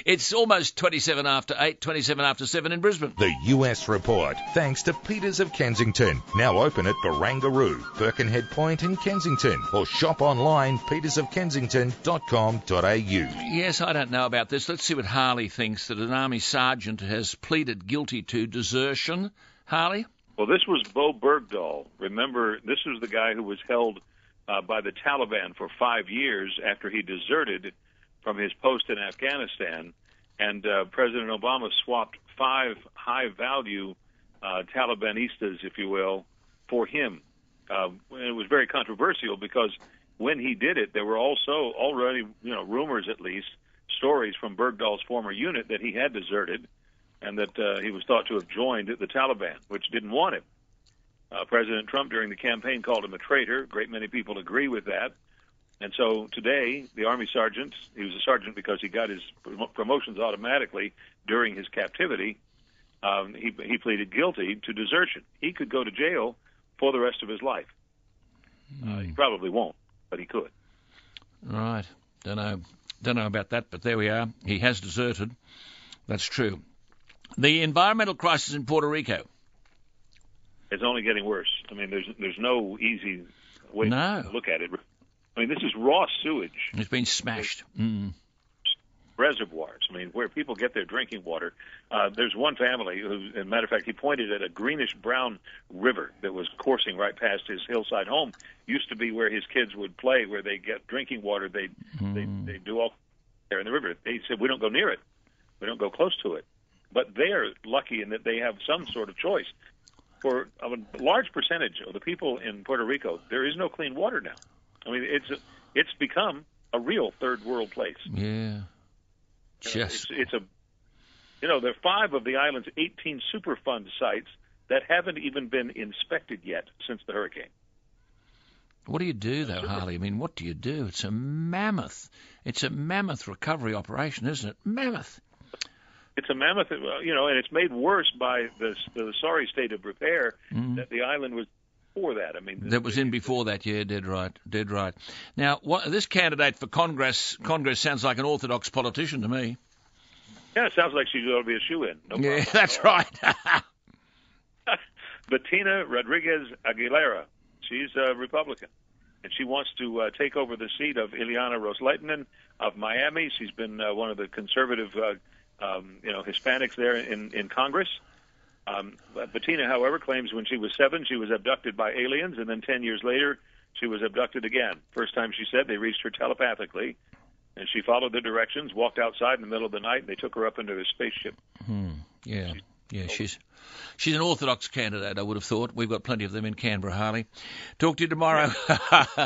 It's almost 27 after 8, 27 after 7 in Brisbane. The US Report, thanks to Peters of Kensington. Now open at Barangaroo, Birkenhead Point in Kensington, or shop online petersofkensington.com.au. Yes, I don't know about this. Let's see what Harley thinks, that an Army sergeant has pleaded guilty to desertion. Harley? Well, this was Bo Bergdahl. Remember, this was the guy who was held by the Taliban for 5 years after he deserted from his post in Afghanistan. And President Obama swapped 5 high-value Talibanistas, if you will, for him. And it was very controversial because when he did it, there were also already, rumors at least, stories from Bergdahl's former unit that he had deserted and that he was thought to have joined the Taliban, which didn't want him. President Trump, during the campaign, called him a traitor. A great many people agree with that. And so today, the Army sergeant, he was a sergeant because he got his promotions automatically during his captivity, he pleaded guilty to desertion. He could go to jail for the rest of his life. He probably won't, but he could. Right. Don't know about that, but there we are. He has deserted. That's true. The environmental crisis in Puerto Rico. It's only getting worse. I mean, there's no easy way to look at it. I mean, this is raw sewage. It's been smashed. Reservoirs. I mean, where people get their drinking water. There's one family who, as a matter of fact, he pointed at a greenish-brown river that was coursing right past his hillside home. Used to be where his kids would play, where they get drinking water. They do all there in the river. They said, we don't go near it. We don't go close to it. But they're lucky in that they have some sort of choice. For a large percentage of the people in Puerto Rico, there is no clean water now. I mean, it's become a real third world place. Yeah. There are 5 of the island's 18 Superfund sites that haven't even been inspected yet since the hurricane. What do you do, though, Harley? I mean, what do you do? It's a mammoth recovery operation, isn't it? Mammoth. It's a mammoth, and it's made worse by the sorry state of repair that the island was before that. I mean, that was in before that. Yeah, dead right. Now, this candidate for Congress sounds like an orthodox politician to me. Yeah, it sounds like she's going to be a shoo-in. No problem. Yeah, that's right. Bettina Rodriguez Aguilera, she's a Republican, and she wants to take over the seat of Ileana Ros-Lehtinen of Miami. She's been one of the conservative Hispanics there in Congress. Bettina, however, claims when she was 7, she was abducted by aliens, and then 10 years later, she was abducted again. First time, she said, they reached her telepathically, and she followed the directions, walked outside in the middle of the night, and they took her up into a spaceship. Yeah, she's an orthodox candidate, I would have thought. We've got plenty of them in Canberra, Harley. Talk to you tomorrow.